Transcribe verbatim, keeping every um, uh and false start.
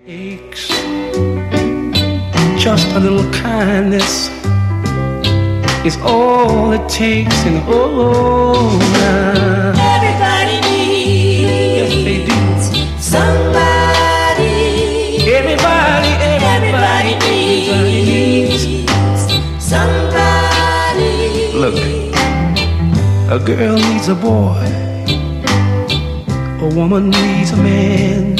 Aches, just a little kindness is all it takes, and oh, now everybody needs, yes they do, somebody. Everybody, everybody, everybody needs, needs somebody. Look, a girl needs a boy, a woman needs a man.